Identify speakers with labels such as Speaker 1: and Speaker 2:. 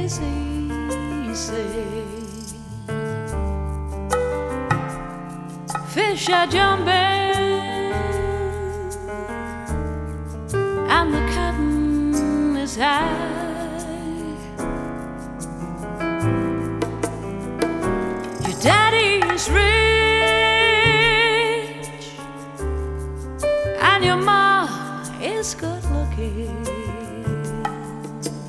Speaker 1: easy. Fish are jumping and the cotton is high. Your daddy is rich and your ma is good looking.